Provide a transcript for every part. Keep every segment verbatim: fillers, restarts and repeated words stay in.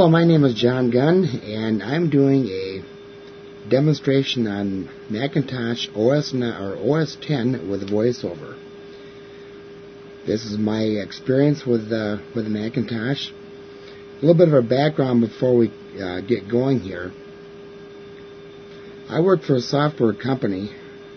Hello, my name is John Gunn, and I'm doing a demonstration on Macintosh O S nine, or O S ten with VoiceOver. This is my experience with uh, with the Macintosh. A little bit of a background before we uh, get going here. I work for a software company,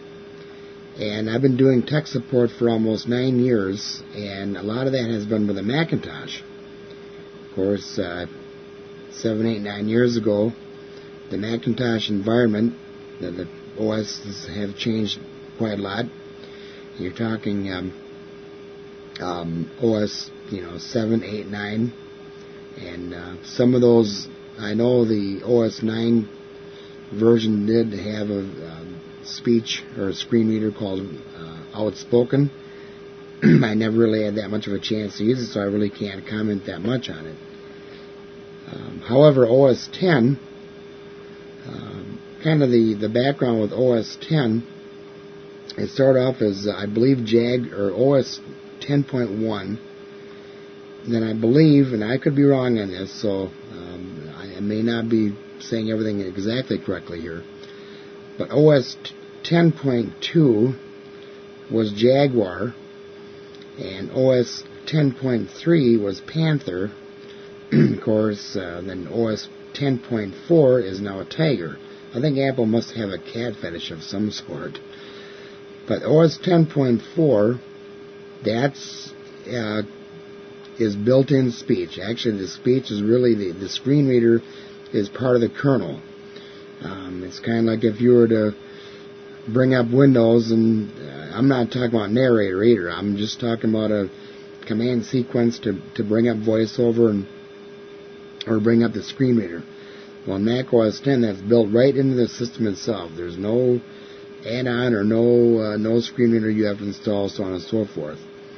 and I've been doing tech support for almost nine years, and a lot of that has been with the Macintosh. Of course, uh, seven, eight, nine years ago, the Macintosh environment, the, the O Ss have changed quite a lot. You're talking um, um, O S, you know, seven, eight, nine, and uh, some of those, I know the O S nine version did have a um, speech or a screen reader called uh, Outspoken. I never really had that much of a chance to use it, so I really can't comment that much on it. Um, however, O S ten, um, kind of the, the background with O S ten, it started off as, uh, I believe, JAG, or O S ten point one. Then I believe, and I could be wrong on this, so um, I, I may not be saying everything exactly correctly here, but O S ten point two was Jaguar, and O S ten point three was Panther. Of course, uh, then O S ten point four is now a tiger. I think Apple must have a cat fetish of some sort. But O S ten point four, that's uh, is built-in speech. Actually, the speech is really, the, the screen reader is part of the kernel. Um, it's kind of like if you were to bring up Windows, and uh, I'm not talking about narrator either. I'm just talking about a command sequence to, to bring up VoiceOver and or bring up the screen reader. Well, in Mac O S ten, that's built right into the system itself. There's no add-on or no uh, no screen reader you have to install, so on and so forth.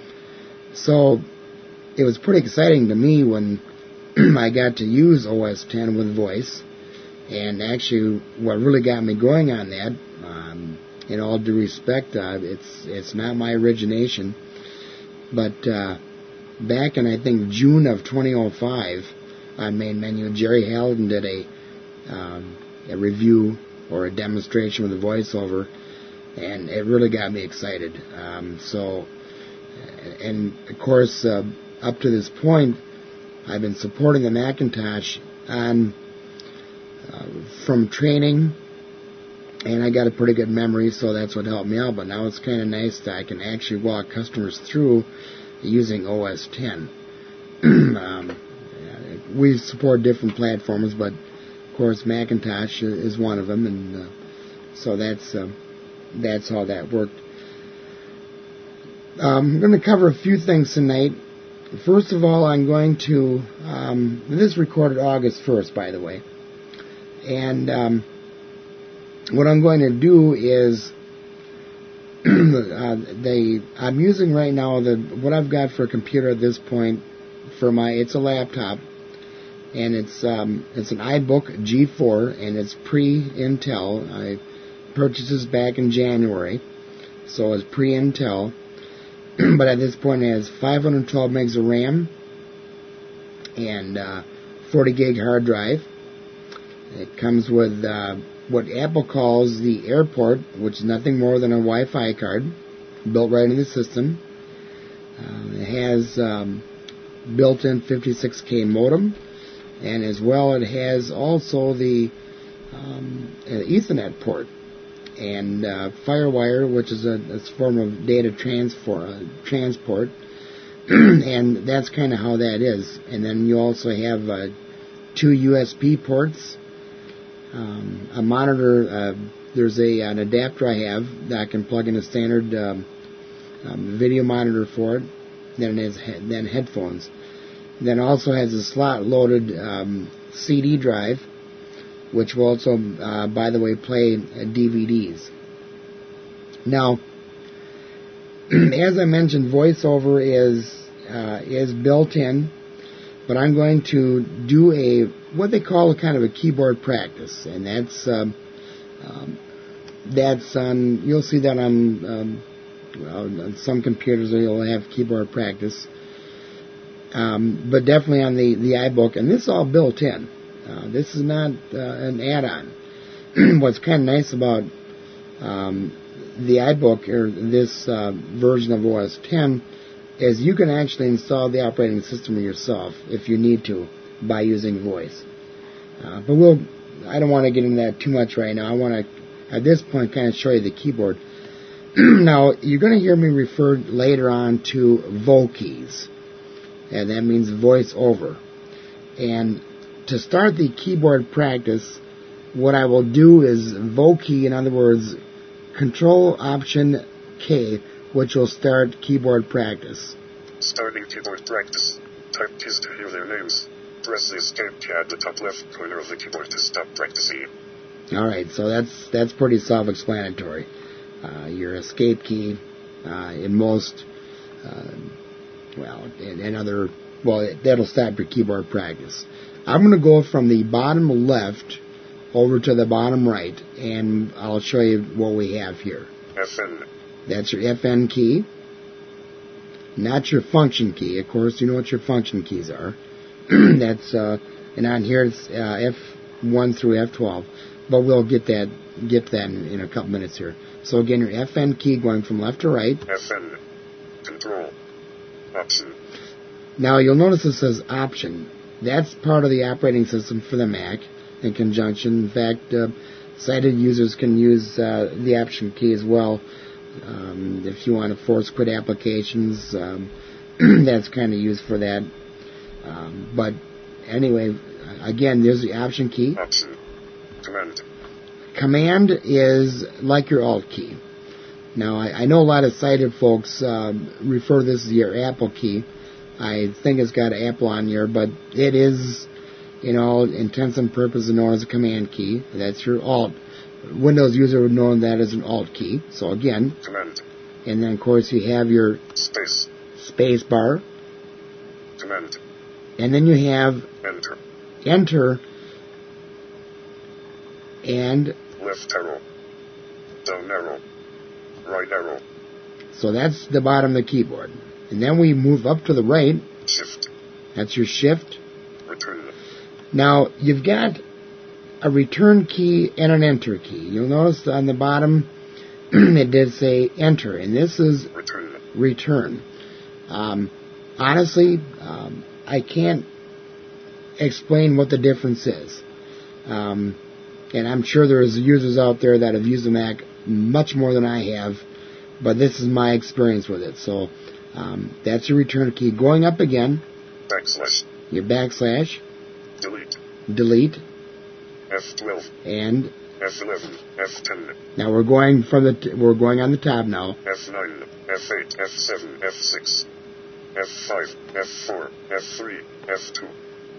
So it was pretty exciting to me when I got to use O S ten with voice. And actually, what really got me going on that, um, in all due respect, uh, it's it's not my origination, but uh, back in, I think, June of twenty oh five, on Main Menu, Jerry Halligan did a um, a review or a demonstration with a VoiceOver, and it really got me excited. Um, so, and of course, uh, up to this point, I've been supporting the Macintosh on uh, from training, and I got a pretty good memory, so that's what helped me out. But now it's kind of nice that I can actually walk customers through using O S ten. um, We support different platforms, but of course Macintosh is one of them, and uh, so that's uh, that's how that worked. Um, I'm going to cover a few things tonight. First of all, I'm going to um, this is recorded August first, by the way, and um, what I'm going to do is uh, they I'm using right now the what I've got for a computer at this point for my it's a laptop. And it's um, it's an iBook G four, and it's pre-Intel. I purchased this back in January, so it's pre-Intel. But at this point, it has five hundred twelve megs of RAM and uh, forty gig hard drive. It comes with uh, what Apple calls the AirPort, which is nothing more than a Wi-Fi card built right into the system. Uh, it has um, built-in fifty-six K modem. And as well, it has also the um, Ethernet port and uh, FireWire, which is a, a form of data transfer, uh, transport. And that's kind of how that is. And then you also have uh, two U S B ports, um, a monitor. Uh, there's a an adapter I have that I can plug in a standard um, um, video monitor for it. Then it has he- then headphones. Then also has a slot-loaded um, C D drive, which will also, uh, by the way, play uh, D V Ds. Now, as I mentioned, VoiceOver is uh, is built in, but I'm going to do a what they call a kind of a keyboard practice, and that's um, um, that's on. You'll see that on, um, well, on some computers. You'll have keyboard practice. Um, but definitely on the, the iBook, and this is all built in. Uh, this is not uh, an add-on. What's kind of nice about um, the iBook, or this uh, version of O S ten, is you can actually install the operating system yourself if you need to by using voice. Uh, but we'll, I don't want to get into that too much right now. I want to, at this point, kind of show you the keyboard. Now, you're going to hear me refer later on to VoKeys, and that means voice over. And to start the keyboard practice, what I will do is VoKey, in other words, Control Option K, which will start keyboard practice. Starting keyboard practice. Type keys to hear their names. Press the escape key at the top left corner of the keyboard to stop practicing. Alright, so that's that's pretty self-explanatory. Uh, your escape key uh, in most, uh, well, in, in other, well, it, that'll stop your keyboard practice. I'm going to go from the bottom left over to the bottom right, and I'll show you what we have here. F N. That's your F N key, not your function key. Of course, you know what your function keys are. That's, uh, and on here it's uh, F one through F twelve, but we'll get that, get that in, in a couple minutes here. So again, your F N key going from left to right. F N. Control. Option. Now you'll notice it says Option. That's part of the operating system for the Mac in conjunction. In fact, uh, sighted users can use uh, the Option key as well. Um, if you want to force quit applications, um, that's kind of used for that. Um, but anyway, again, there's the Option key. Option. Command. Command is like your Alt key. Now, I, I know a lot of sighted folks um, refer to this as your Apple key. I think it's got Apple on here, but it is, in all intents and purposes, known as a Command key. That's your Alt. Windows user would know that as an Alt key. So again, Command. And then, of course, you have your Space. Space bar. Command. And then you have Enter. Enter and Left arrow. Down arrow. Right arrow. So that's the bottom of the keyboard. And then we move up to the right. Shift. That's your Shift. Return. Now, you've got a return key and an enter key. You'll notice on the bottom it did say enter, and this is Return. return. Um, honestly, um, I can't explain what the difference is. Um, and I'm sure there's users out there that have used the Mac much more than I have, but this is my experience with it. So um, that's your return key. Going up again, Backslash. your backslash, Delete. delete, F twelve. and F eleven. F ten. now we're going from the t- we're going on the top now. F nine. F eight. F seven. F six. F five. F four. F three. F two.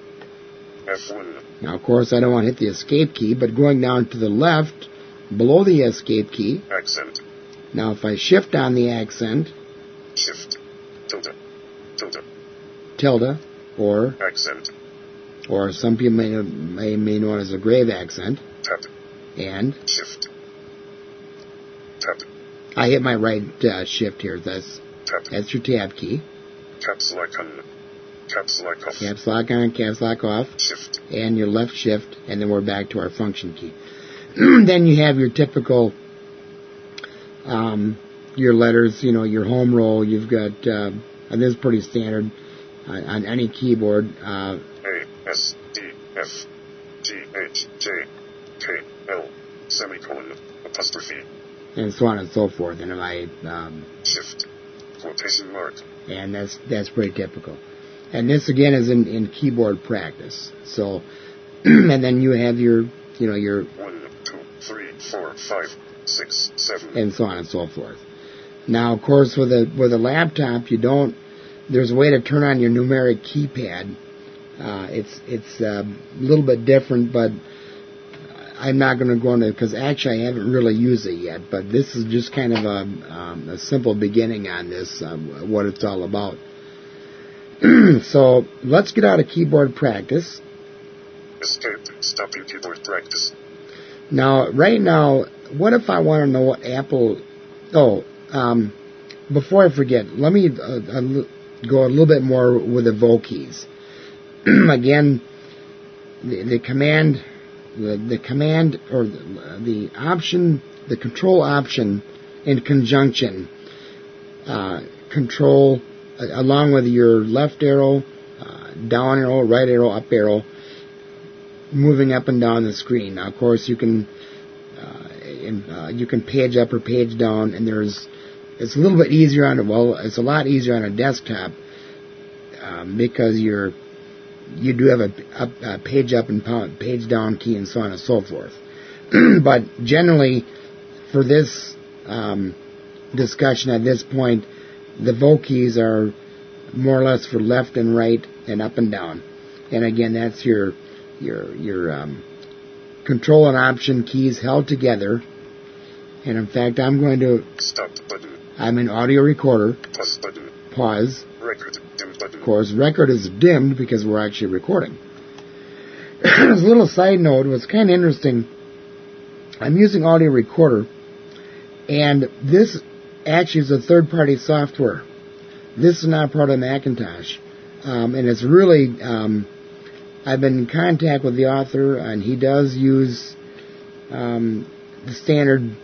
F one. Now, of course, I don't want to hit the escape key, but going down to the left, below the escape key. Accent. Now, if I shift on the accent, Shift. Tilde. Tilde. tilde, or Accent. or some people may may, may know it as a grave accent, Tab. and Shift. Tab. I hit my right uh, shift here. That's Tab. that's your tab key. Caps lock on. Caps lock off. Caps lock on, caps lock off, Shift. and your left shift, and then we're back to our function key. Then you have your typical, um, your letters, you know, your home roll. You've got, uh, and this is pretty standard uh, on any keyboard. Uh, A, S, D, F, G, H, J, K, L, semicolon, apostrophe, and so on and so forth. And if I, um, shift, quotation mark, and that's that's pretty typical. And this again is in, in keyboard practice. So, and then you have your, you know, your one, two, three, four, five, six, seven, and so on and so forth. Now, of course, with a with a laptop, you don't. There's a way to turn on your numeric keypad. Uh, it's it's a little bit different, but I'm not going to go into it because actually I haven't really used it yet. But this is just kind of a, um, a simple beginning on this, um, what it's all about. So let's get out of keyboard practice. escape, stopping keyboard practice. Now, right now, what if I want to know what Apple... Oh, um, before I forget, let me... Uh, uh, go a little bit more with the V O keys. Again, the, the command, the, the command or the, the option, the control option in conjunction, uh, control uh, along with your left arrow, uh, down arrow, right arrow, up arrow, moving up and down the screen. Now, of course, you can uh, in, uh, you can page up or page down, and there's it's a little bit easier on a well, it's a lot easier on a desktop um, because you're you do have a, a, a page up and page down key and so on and so forth. But generally, for this um, discussion at this point, the V O keys are more or less for left and right and up and down. And again, that's your your your um, control and option keys held together. And in fact, I'm going to stop button. I'm an audio recorder. Pause button. Pause. Record dim button. Of course, record is dimmed because we're actually recording. As a little side note, it was kind of interesting. I'm using audio recorder, and this actually is a third-party software. This is not part of Macintosh, um, and it's really. Um, I've been in contact with the author, and he does use um, the standard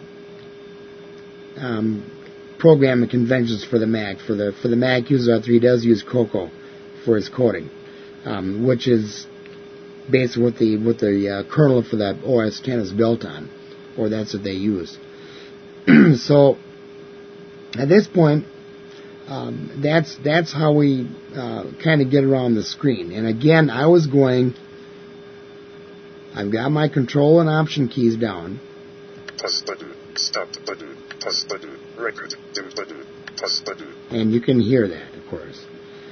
um, programming conventions for the Mac. For the for the Mac user out there, he does use Cocoa for his coding, um, which is basically what the what the uh, kernel for that O S ten is built on, or that's what they use. So at this point, um, that's that's how we uh, kind of get around the screen. And again, I was going. I've got my control and option keys down. Pause button. Stop button. Pause button. Record dim button. Pause button. And you can hear that, of course.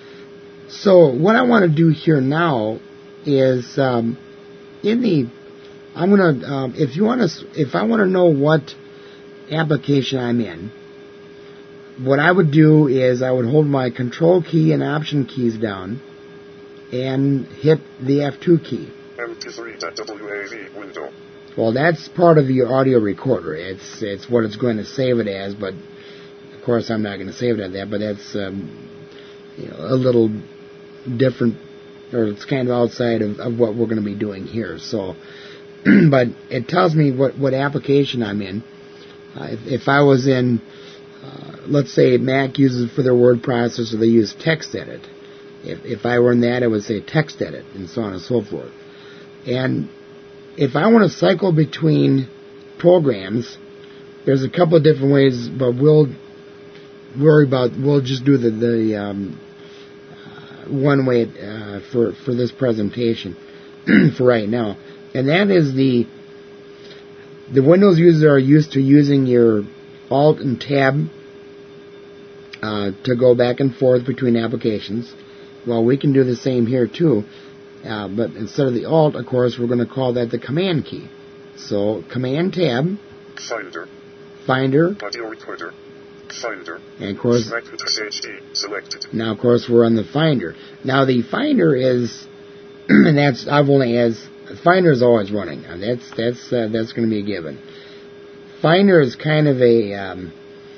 So what I want to do here now is um, in the. I'm gonna um, if you want to if I want to know what application I'm in, what I would do is I would hold my control key and option keys down and hit the F two key. M P three dot W A V window. Well, that's part of your audio recorder. It's it's what it's going to save it as, but of course I'm not going to save it at that. But that's um, you know, a little different, or it's kind of outside of, of what we're going to be doing here. So, but it tells me what, what application I'm in. Uh, if, if I was in, uh, let's say Mac uses for their word processor, they use TextEdit. If, if I were in that, it would say TextEdit, and so on and so forth. And if I want to cycle between programs, there's a couple of different ways, but we'll worry about, we'll just do the, the um, uh, one way uh, for, for this presentation for right now. And that is the The Windows users are used to using your Alt and Tab uh, to go back and forth between applications. Well, we can do the same here too, uh, but instead of the Alt, of course, we're going to call that the Command key. So, Command Tab, Finder, Finder, Audio Recorder, Finder, and of course, Macintosh H D selected. Now, of course, we're on the Finder. Now, the Finder is, and that's I've only as Finder is always running. And that's that's uh, that's going to be a given. Finder is kind of a um,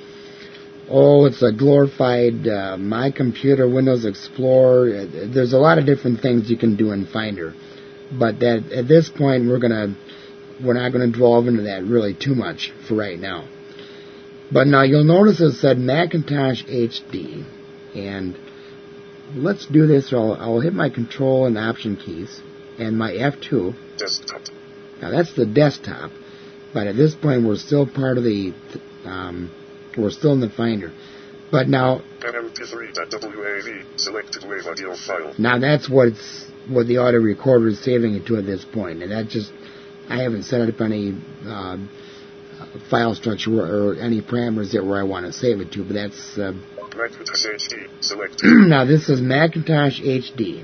oh, it's a glorified uh, My Computer, Windows Explorer. There's a lot of different things you can do in Finder, but that at this point we're gonna we're not going to delve into that really too much for right now. But now you'll notice it said Macintosh H D, and let's do this. I'll, I'll hit my Control and Option keys and my F two. Desktop. Now that's the desktop, but at this point we're still part of the, um, we're still in the Finder. But now, M P three dot W A V selected wave audio file. Now that's what it's, what the audio recorder is saving it to at this point, and that just, I haven't set up any uh, file structure or any parameters there where I want to save it to, but that's. Uh, Macintosh H D selected. Now this is Macintosh H D.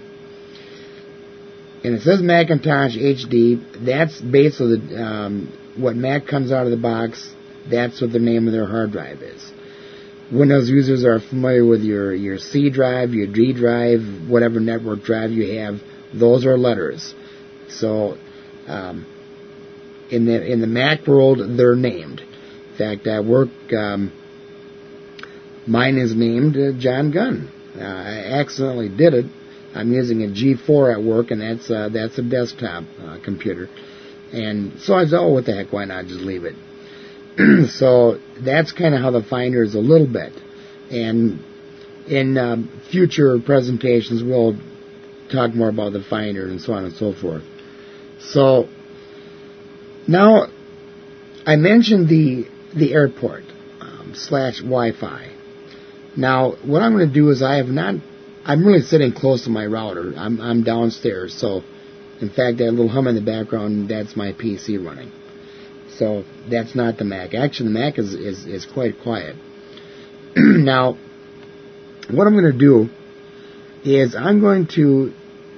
And it says Macintosh H D. That's basically um, what Mac comes out of the box. That's what the name of their hard drive is. Windows users are familiar with your, your C drive, your D drive, whatever network drive you have. Those are letters. So um, in the in the Mac world, they're named. In fact, at work, um, mine is named uh, John Gunn. Uh, I accidentally did it. I'm using a G four at work, and that's uh, that's a desktop uh, computer. And so I said, oh, what the heck, why not just leave it? So that's kind of how the Finder is a little bit. And in uh, future presentations, we'll talk more about the Finder and so on and so forth. So now I mentioned the the airport um, slash Wi-Fi. Now what I'm going to do is I have not. I'm really sitting close to my router. I'm I'm downstairs, so in fact that little hum in the background, that's my P C running. So that's not the Mac. Actually, the Mac is is, is quite quiet. Now, what I'm going to do is I'm going to.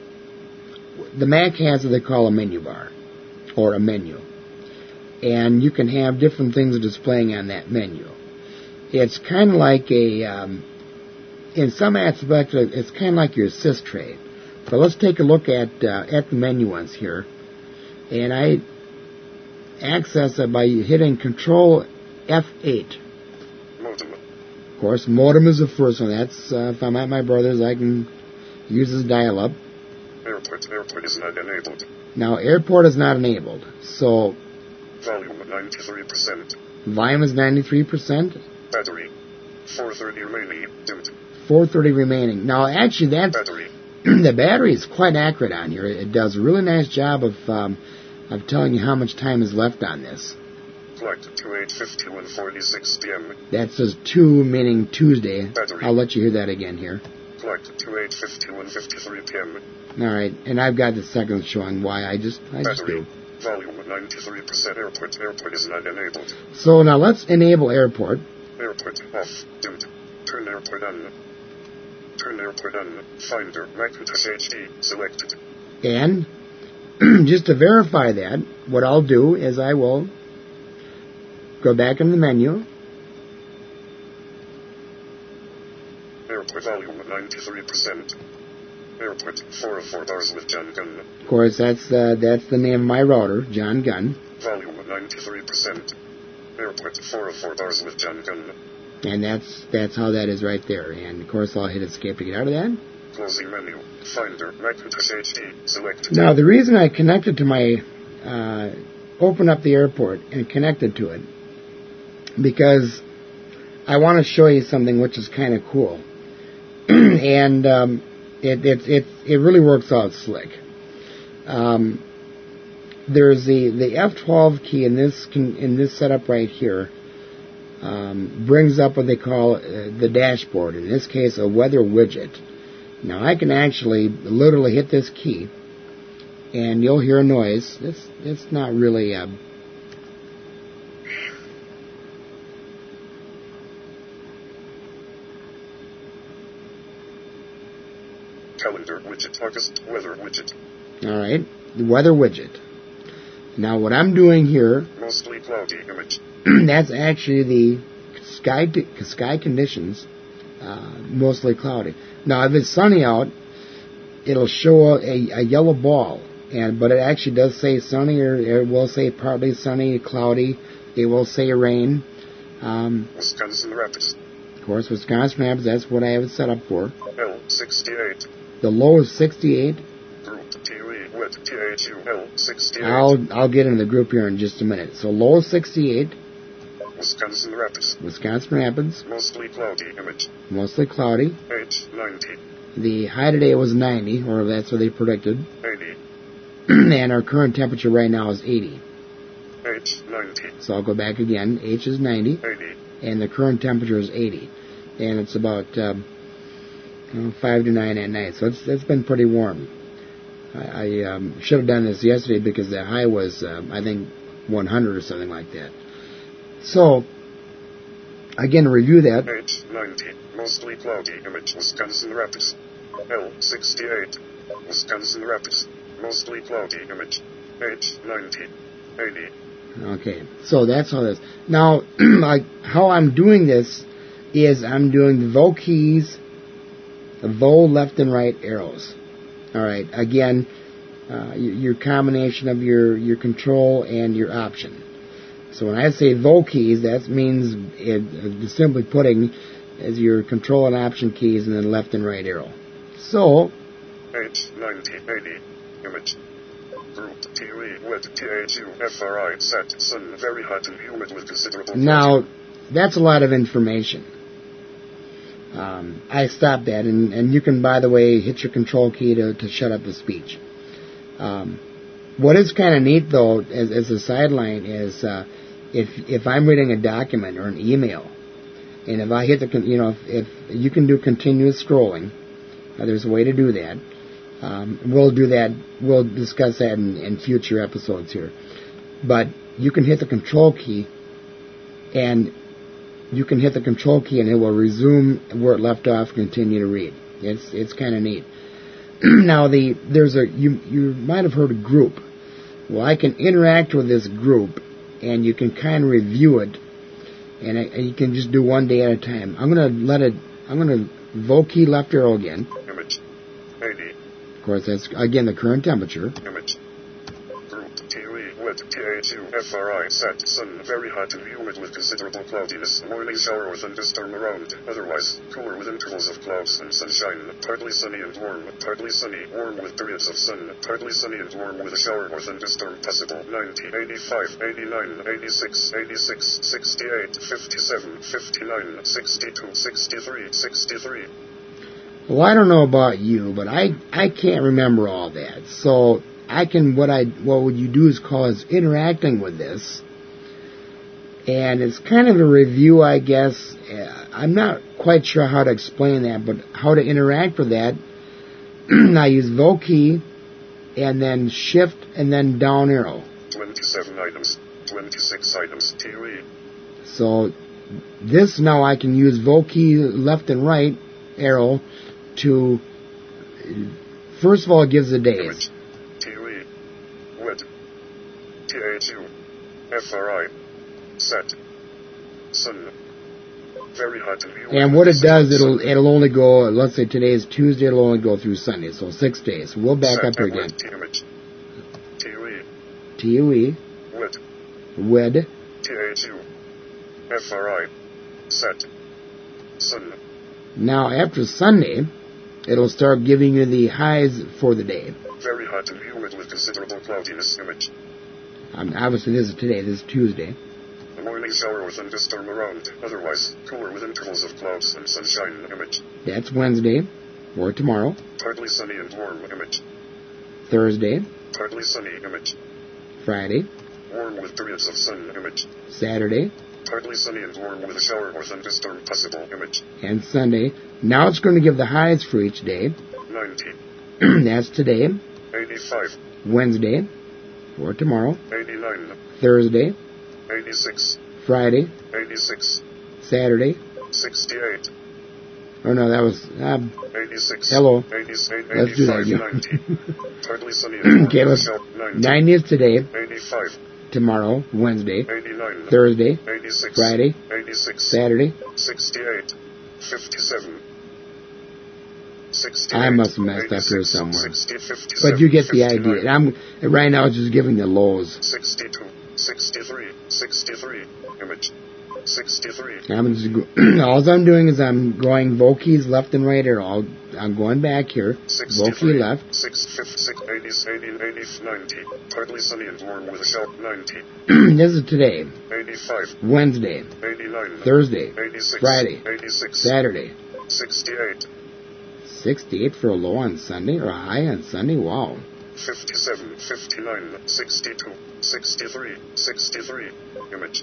The Mac has what they call a menu bar, or a menu, and you can have different things displaying on that menu. It's kind of like a. Um, In some aspects, it's kind of like your sys tray. So let's take a look at uh, at the menu ones here. And I access it by hitting Control F eight. Modem. Of course, modem is the first one. That's uh, if I'm at my brother's, I can use this dial-up. Airport. Airport is not enabled. Now, airport is not enabled. So volume ninety-three percent. Volume is ninety-three percent. Battery four thirty remaining. Dimmed. four thirty remaining. Now, actually, that's battery. The battery is quite accurate on here. It does a really nice job of um, of telling you how much time is left on this. Flight to eight fifty-one forty-six p.m. That says two, meaning Tuesday. Battery. I'll let you hear that again here. Flight to eight fifty-one fifty-three p.m. All right, and I've got the seconds showing why I just I just battery. do. Volume ninety-three percent. Airport. Airport is not enabled. So now let's enable airport. Airport off. Dimmed. Turn airport on. Turn airport on. Finder. Macintosh H D. Selected. And just to verify that, what I'll do is I will go back in the menu. Airport volume ninety-three percent. Airport four oh four bars with John Gunn. Of course, that's uh, that's the name of my router, John Gunn. Volume ninety-three percent. Airport four oh four bars with John Gunn. And that's that's how that is right there. And of course, I'll hit escape to get out of that. Closing menu. Finder. Macintosh H D. Selected. Now, the reason I connected to my, uh, open up the airport and connected to it, because I want to show you something which is kind of cool. and um, it, it, it, it really works out slick. Um, there's the, the F twelve key in this, in this setup right here. Um, brings up what they call uh, the dashboard, in this case a weather widget. Now I can actually literally hit this key and you'll hear a noise. It's, it's not really a calendar widget, August weather widget. Alright, the weather widget. Now what I'm doing here, mostly cloudy image. That's actually the sky sky conditions, uh, mostly cloudy. Now, if it's sunny out, it'll show a, a yellow ball, and but it actually does say sunny, or it will say partly sunny, cloudy. It will say rain. Um, Wisconsin Rapids. Of course, Wisconsin Rapids. That's what I have it set up for. L sixty-eight. The low is sixty-eight. Group T E wet T H U L sixty-eight. I'll I'll get into the group here in just a minute. So low is sixty-eight. Wisconsin Rapids. Wisconsin Rapids. Mostly cloudy image. Mostly cloudy. H ninety. The high today was ninety, or that's what they predicted. eighty. And our current temperature right now is eighty. H ninety. So I'll go back again. H is ninety. eighty. And the current temperature is eighty. And it's about um, you know, five to nine at night. So it's it's been pretty warm. I, I um, should have done this yesterday because the high was, uh, I think, one hundred or something like that. So, again, to review that. H ninety. Mostly cloudy image. Wisconsin Rapids. L sixty-eight. Wisconsin Rapids. Mostly cloudy image. H ninety. eighty. Okay, so that's how this. Now, like how I'm doing this is I'm doing the V O keys, the V O left and right arrows. All right, again, uh, your combination of your, your control and your option. So when I say V O keys, that means, it, simply putting, as your control and option keys, and then left and right arrow. So, H ninety eighty. Image. Group T U E wet T H U F R I set sun very hot and humid with considerable now, that's a lot of information. Um, I stopped that, and, and you can, by the way, hit your control key to, to shut up the speech. Um, what is kind of neat, though, as, as a sideline, is uh, if if I'm reading a document or an email, and if I hit the, con- you know, if, if you can do continuous scrolling, uh, there's a way to do that. Um, we'll do that. We'll discuss that in, in future episodes here. But you can hit the control key, and you can hit the control key, and it will resume where it left off, continue to read. It's it's kind of neat. Now the there's a you you might have heard of group. Well, I can interact with this group, and you can kind of review it, and, I, and you can just do one day at a time. I'm gonna let it. I'm gonna Vo key left arrow again. Image. eighty. Of course, that's again the current temperature. Image. Group T U E wet T H U F R I set sun very hot and humid with considerable cloudiness. Morning shower or thunderstorm around. Otherwise, cooler with intervals of clouds and sunshine. Partly sunny and warm. Partly sunny, warm with periods of sun. Partly sunny and warm with a shower or thunderstorm possible. ninety, eighty-five, eighty-nine, eighty-six, eighty-six, sixty-eight, fifty-seven, fifty-nine, sixty-two, sixty-three, sixty-three. Well, I don't know about you, but I I can't remember all that. So I can what I what would you do is call is interacting with this, and it's kind of a review, I guess. Uh, I'm not quite sure how to explain that, but how to interact with that. I use Vo key, and then Shift, and then down arrow. twenty-seven items, twenty-six items, T U E. So this now I can use Vo key left and right arrow to, first of all, it gives the days. Image. T U E. Wet. T H U. F R I. Set. Sun. Very hot and humid. And what it does, it'll it'll only go, let's say today is Tuesday, it'll only go through Sunday, so six days. We'll back Set up here and again. wet. Image. T U E. T U E. Wet. Wed. T H U. F R I. Set. Sun. Now, after Sunday, it'll start giving you the highs for the day. Very hot and humid with considerable cloudiness. Image. Um, obviously, this is today. This is Tuesday. A morning shower or thunderstorm around. Otherwise, cooler with intervals of clouds and sunshine. Image. That's Wednesday, or tomorrow. Partly sunny and warm. Image. Thursday, Partly sunny. Image. Friday, Warm with periods of sun. Image. Saturday, Partly sunny and warm with a shower or thunderstorm possible. Image. and Sunday. Now it's going to give the highs for each day. ninety. That's today, eighty-five. Wednesday, or tomorrow. eighty-nine. Thursday, eighty-six. Friday, eighty-six. Saturday. sixty-eight. Oh no, that was uh, eighty-six. Hello. eighty-eight. Let's do that eighty-five. again. ninety. Partly sunny and warm Okay, with a let's. shower. ninety. ninety is today, eighty-five. tomorrow, Wednesday, eighty-nine. Thursday, eighty-six. Friday, eighty-six. Saturday. sixty-eight. fifty-seven. sixty-eight. I must have messed up here eighty-six, somewhere. sixty, fifty-seven, But you get the fifty-nine. idea. And I'm right now just giving the lows. sixty-two. sixty-three. sixty-three. Image. sixty-three. I'm just go- all I'm doing is I'm going Vo keys left and right arrow. I'll, I'm going back here. Vo key sixty-three. left. six, fifty-six, eighty, eighty, eighty, ninety. Partly sunny and warm with a shower. ninety. This is today, eighty-five. Wednesday, eighty-nine. Thursday, eighty-six. Friday, eighty-six. Saturday. sixty-eight. sixty-eight for a low on Sunday or a high on Sunday. Wow. fifty-seven. fifty-nine. sixty-two. sixty-three. sixty-three. Image.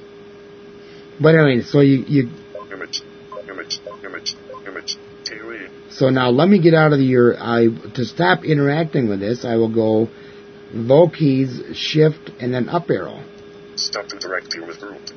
But anyway, so you, you Image. Image. Image. Image. T U E. so now let me get out of your I to stop interacting with this. I will go Vo keys, Shift, and then up arrow, Stop interacting with group.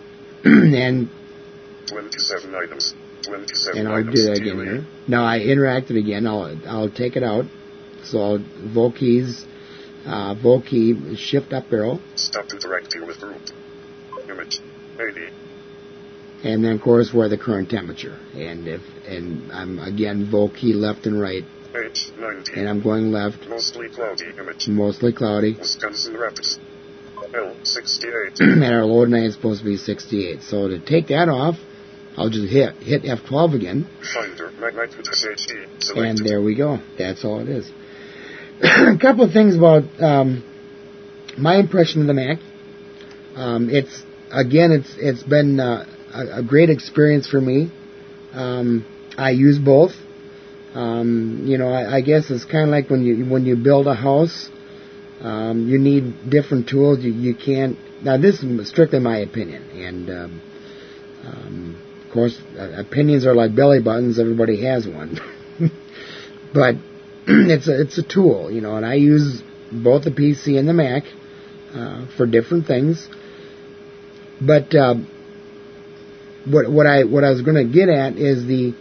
and twenty-seven items. twenty-seven and I'll items. do that T U again E. here. Now I interacted again. I'll I'll take it out. So I'll Vo keys, uh, Vo key, Shift up arrow, Stop interacting with group. Image. eighty. and then of course where the current temperature. And if and I'm again Vo key left and right, H ninety. and I'm going left, Mostly cloudy. Image. mostly cloudy. Wisconsin Rapids. L sixty-eight. And our low night is supposed to be sixty-eight. So to take that off, I'll just hit hit F twelve again. Finder, Macintosh H D, selected. And there we go. That's all it is. A couple of things about um, my impression of the Mac. Um, it's again, it's it's been uh, a, a great experience for me. Um, I use both. Um, you know, I, I guess it's kind of like when you when you build a house. Um, you need different tools. You, you can't. Now, this is strictly my opinion, and um, um, of course, uh, opinions are like belly buttons. Everybody has one, but it's a it's a tool, you know. And I use both the P C and the Mac uh, for different things. But uh, what what I what I was going to get at is the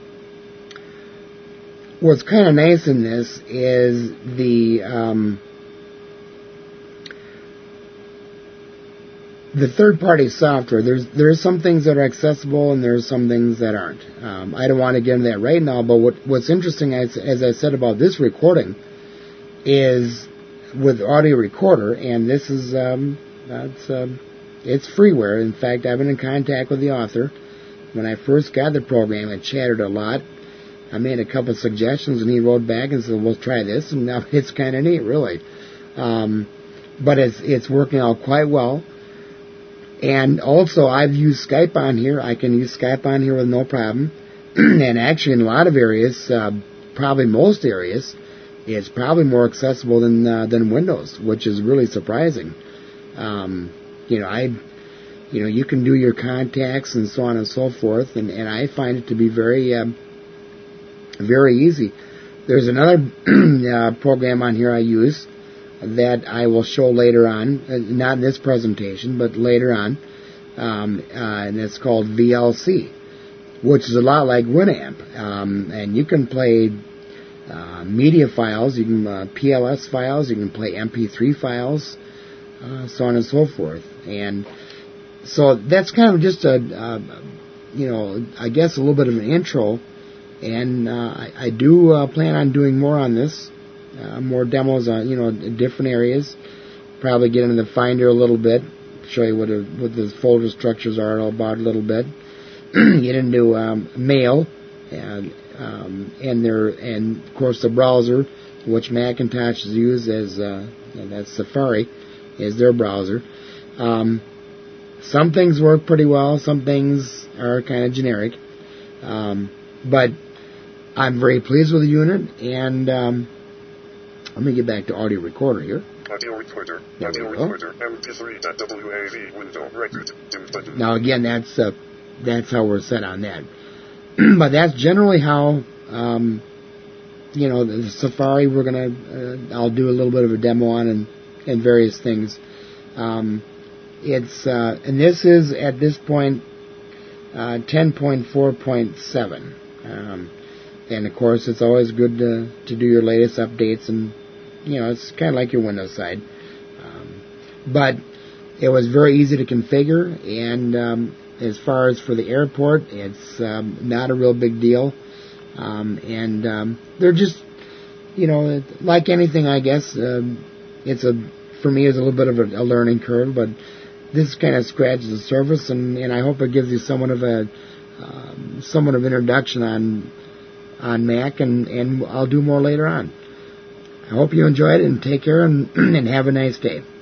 what's kind of nice in this is the um, the third-party software. There's there's some things that are accessible and there's some things that aren't. Um, I don't want to get into that right now, but what what's interesting, as, as I said about this recording, is with Audio Recorder, and this is um, that's um, it's freeware. In fact, I've been in contact with the author. When I first got the program, it chattered a lot. I made a couple of suggestions, and he wrote back and said, "We'll try this," and now it's kind of neat, really. Um, but it's it's working out quite well. And also, I've used Skype on here. I can use Skype on here with no problem. And actually, in a lot of areas, uh, probably most areas, it's probably more accessible than uh, than Windows, which is really surprising. Um, you know, I, you know, you can do your contacts and so on and so forth, and, and I find it to be very, uh, very easy. There's another uh, program on here I use that I will show later on, uh, not in this presentation, but later on, um, uh, and it's called V L C, which is a lot like Winamp, um, and you can play uh, media files, you can uh, P L S files, you can play M P three files, uh, so on and so forth, and so that's kind of just a, uh, you know, I guess a little bit of an intro, and uh, I, I do uh, plan on doing more on this. Uh, more demos on, you know, different areas. Probably get into the Finder a little bit. Show you what, a, what the folder structures are all about a little bit. Get into um, Mail, and um, and their and of course the browser, which Macintosh uses as uh, and that's Safari, is their browser. Um, some things work pretty well. Some things are kind of generic, um, but I'm very pleased with the unit, and um, let me get back to Audio Recorder here. Audio Recorder. Audio Recorder. M P three dot W A V window record. Dim button. Now again, that's uh, that's how we're set on that. But that's generally how um, you know the Safari. We're gonna. Uh, I'll do a little bit of a demo on and and various things. Um, it's uh, and this is at this point uh, ten point four point seven. Um, And, of course, it's always good to, to do your latest updates, and, you know, it's kind of like your Windows side. Um, but it was very easy to configure, and um, as far as for the airport, it's um, not a real big deal. Um, and um, they're just, you know, like anything, I guess, um, it's a, for me, it's a little bit of a, a learning curve, but this kind of scratches the surface, and, and I hope it gives you somewhat of a, um, somewhat of introduction on on Mac, and, and I'll do more later on. I hope you enjoyed it, and take care, and, and have a nice day.